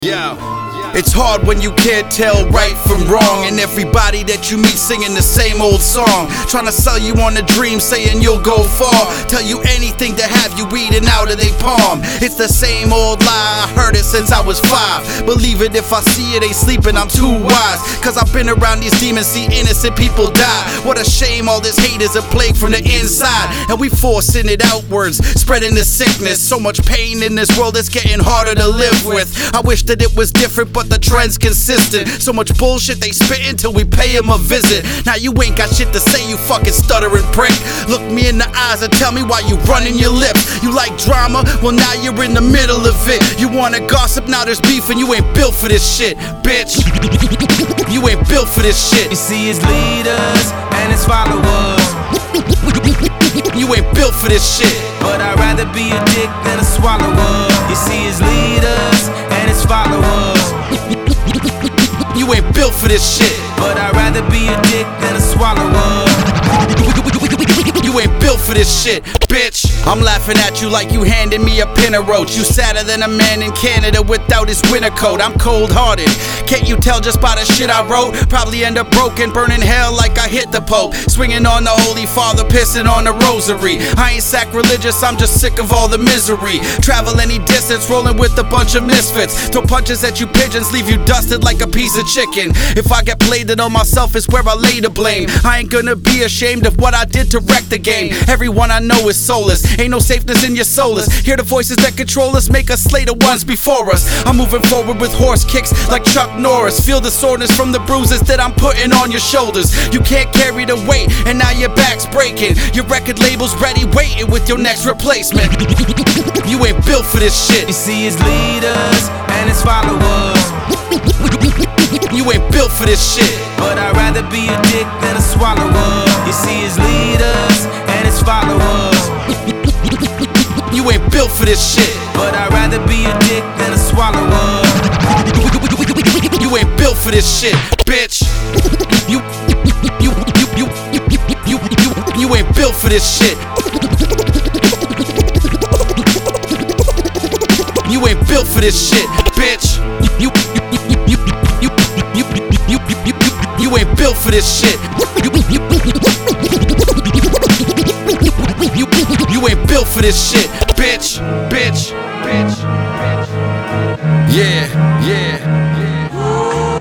Yeah. It's hard when you can't tell right from wrong, and everybody that you meet singing the same old song, trying to sell you on a dream, saying you'll go far, tell you anything to have you eating out of their palm. It's the same old lie, I heard it since I was 5. Believe it if I see it, ain't sleeping, I'm too wise, cause I've been around these demons, see innocent people die. What a shame, all this hate is a plague from the inside, and we forcing it outwards, spreading the sickness. So much pain in this world, it's getting harder to live with. I wish that it was different, but the trend's consistent. So much bullshit they spittin' till we pay them a visit. Now you ain't got shit to say, you fucking stuttering prick. Look me in the eyes and tell me why you running your lips. You like drama? Well now you're in the middle of it. You wanna gossip? Now there's beef and you ain't built for this shit, bitch. You ain't built for this shit. You see his leaders and his followers. You ain't built for this shit. But I'd rather be a dick than a swallower. You see his leaders and his followers. You ain't built for this shit. But I'd rather be a dick than a swallower. You ain't built for this shit, bitch. I'm laughing at you like you handed me a pin of roach. You sadder than a man in Canada without his winter coat. I'm cold-hearted, can't you tell just by the shit I wrote? Probably end up broken, burning hell like I hit the Pope. Swinging on the Holy Father, pissing on the rosary. I ain't sacrilegious, I'm just sick of all the misery. Travel any distance, rolling with a bunch of misfits. Throw punches at you pigeons, leave you dusted like a piece of chicken. If I get played it on myself, it's where I lay the blame. I ain't gonna be ashamed of what I did to wreck the game. Everyone I know is soulless, ain't no safeness in your soulless. Hear the voices that control us, make us slay the ones before us. I'm moving forward with horse kicks like Chuck Norris. Feel the soreness from the bruises that I'm putting on your shoulders. You can't carry the weight, and now your back's breaking. Your record label's ready, waiting with your next replacement. You ain't built for this shit. You see his leaders and his followers. You ain't built for this shit. But I'd rather be a dick than a swallower. You see his leaders and his followers. You ain't built for this shit. But I'd rather be a dick than a swallower. You ain't built for this shit, bitch. You ain't built for this shit. You ain't built for this shit, bitch. You ain't built for this shit. You ain't built for this shit, bitch. Yeah.